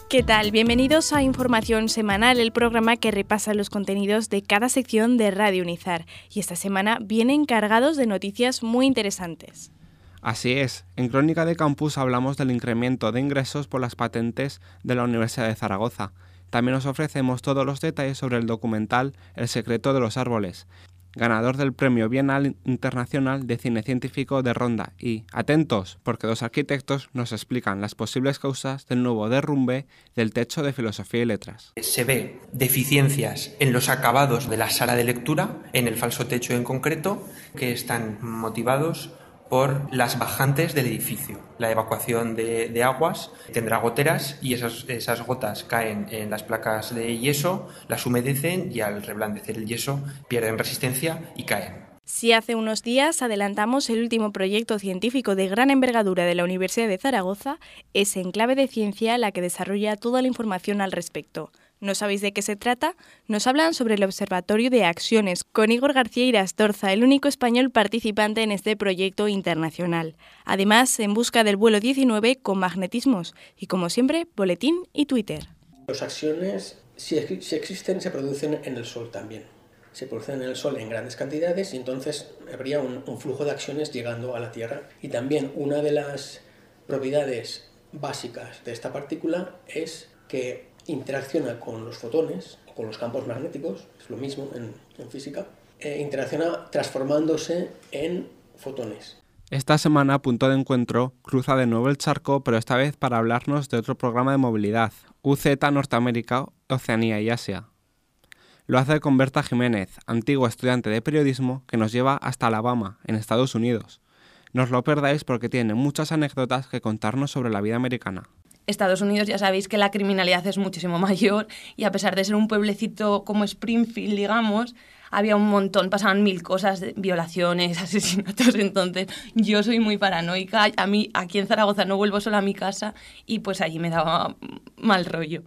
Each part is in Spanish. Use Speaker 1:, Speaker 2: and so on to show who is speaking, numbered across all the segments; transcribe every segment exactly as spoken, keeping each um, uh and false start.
Speaker 1: ¿Qué tal? Bienvenidos a Información Semanal, el programa que repasa los contenidos de cada sección de Radio Unizar. Y esta semana vienen cargados de noticias muy interesantes.
Speaker 2: Así es, en Crónica de Campus hablamos del incremento de ingresos por las patentes de la Universidad de Zaragoza. También os ofrecemos todos los detalles sobre el documental El secreto de los árboles, ganador del Premio Bienal Internacional de Cine Científico de Ronda. Y, atentos, porque dos arquitectos nos explican las posibles causas del nuevo derrumbe del techo de Filosofía y Letras.
Speaker 3: Se ve deficiencias en los acabados de la sala de lectura, en el falso techo en concreto, que están motivados por las bajantes del edificio. La evacuación de, de aguas tendrá goteras y esas, esas gotas caen en las placas de yeso, las humedecen y al reblandecer el yeso pierden resistencia y caen.
Speaker 1: Si hace unos días adelantamos el último proyecto científico de gran envergadura de la Universidad de Zaragoza, es Enclave de Ciencia la que desarrolla toda la información al respecto. ¿No sabéis de qué se trata? Nos hablan sobre el Observatorio de Acciones, con Igor García Irastorza, el único español participante en este proyecto internacional. Además, en busca del vuelo diecinueve con magnetismos. Y como siempre, boletín y Twitter.
Speaker 4: Las acciones, si, si existen, se producen en el Sol también. Se producen en el Sol en grandes cantidades y entonces habría un, un flujo de acciones llegando a la Tierra. Y también una de las propiedades básicas de esta partícula es que interacciona con los fotones, o con los campos magnéticos, es lo mismo en, en física, eh, interacciona transformándose en fotones.
Speaker 2: Esta semana, a Punto de Encuentro, cruza de nuevo el charco, pero esta vez para hablarnos de otro programa de movilidad, U Z Norteamérica, Oceanía y Asia. Lo hace con Berta Jiménez, antigua estudiante de periodismo que nos lleva hasta Alabama, en Estados Unidos. No os lo perdáis porque tiene muchas anécdotas que contarnos sobre la vida americana.
Speaker 5: Estados Unidos ya sabéis que la criminalidad es muchísimo mayor y a pesar de ser un pueblecito como Springfield, digamos, había un montón, pasaban mil cosas, de violaciones, asesinatos, entonces yo soy muy paranoica. A mí aquí en Zaragoza no vuelvo sola a mi casa y pues allí me daba mal rollo.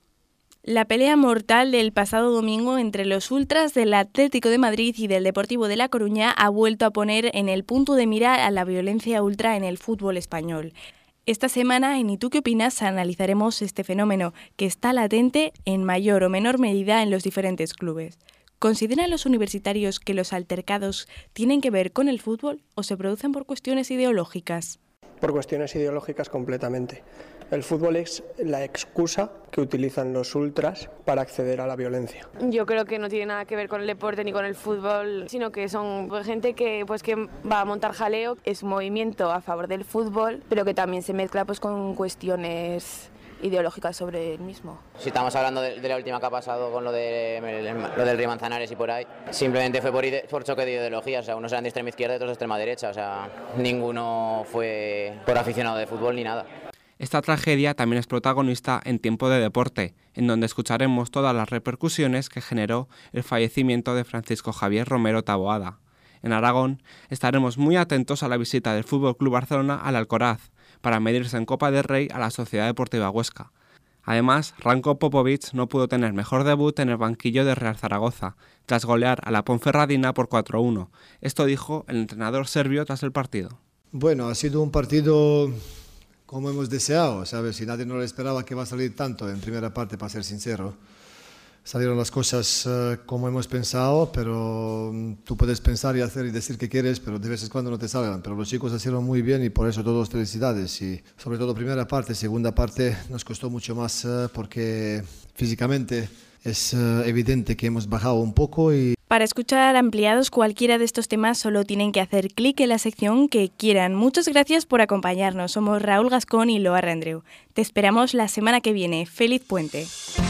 Speaker 1: La pelea mortal del pasado domingo entre los ultras del Atlético de Madrid y del Deportivo de La Coruña ha vuelto a poner en el punto de mira a la violencia ultra en el fútbol español. Esta semana, en ¿Y tú qué opinas?, analizaremos este fenómeno que está latente en mayor o menor medida en los diferentes clubes. ¿Consideran los universitarios que los altercados tienen que ver con el fútbol o se producen por cuestiones ideológicas?
Speaker 6: Por cuestiones ideológicas completamente. El fútbol es la excusa que utilizan los ultras para acceder a la violencia.
Speaker 7: Yo creo que no tiene nada que ver con el deporte ni con el fútbol, sino que son pues, gente que, pues, que va a montar jaleo. Es un movimiento a favor del fútbol, pero que también se mezcla pues, con cuestiones ideológicas sobre el mismo.
Speaker 8: Si estamos hablando de, de la última que ha pasado con lo, de, lo del Río Manzanares y por ahí, simplemente fue por, ide, por choque de ideologías, o sea, unos eran de extrema izquierda y otros de extrema derecha, o sea, ninguno fue por aficionado de fútbol ni nada.
Speaker 2: Esta tragedia también es protagonista en Tiempo de Deporte, en donde escucharemos todas las repercusiones que generó el fallecimiento de Francisco Javier Romero Taboada. En Aragón estaremos muy atentos a la visita del F C Barcelona al Alcoraz, para medirse en Copa del Rey a la Sociedad Deportiva Huesca. Además, Ranko Popovic no pudo tener mejor debut en el banquillo de Real Zaragoza, tras golear a la Ponferradina por cuatro a uno. Esto dijo el entrenador serbio tras el partido.
Speaker 9: Bueno, ha sido un partido como hemos deseado, ¿sabes? Si nadie no lo esperaba que va a salir tanto en primera parte, para ser sincero. Salieron las cosas uh, como hemos pensado, pero um, tú puedes pensar y hacer y decir que quieres, pero de vez en cuando no te salgan. Pero los chicos hicieron muy bien y por eso todos felicidades. Y sobre todo primera parte, segunda parte nos costó mucho más uh, porque físicamente es uh, evidente que hemos bajado un poco. Y
Speaker 1: para escuchar ampliados cualquiera de estos temas solo tienen que hacer clic en la sección que quieran. Muchas gracias por acompañarnos. Somos Raúl Gascón y Loa Rendreu. Te esperamos la semana que viene. ¡Feliz puente!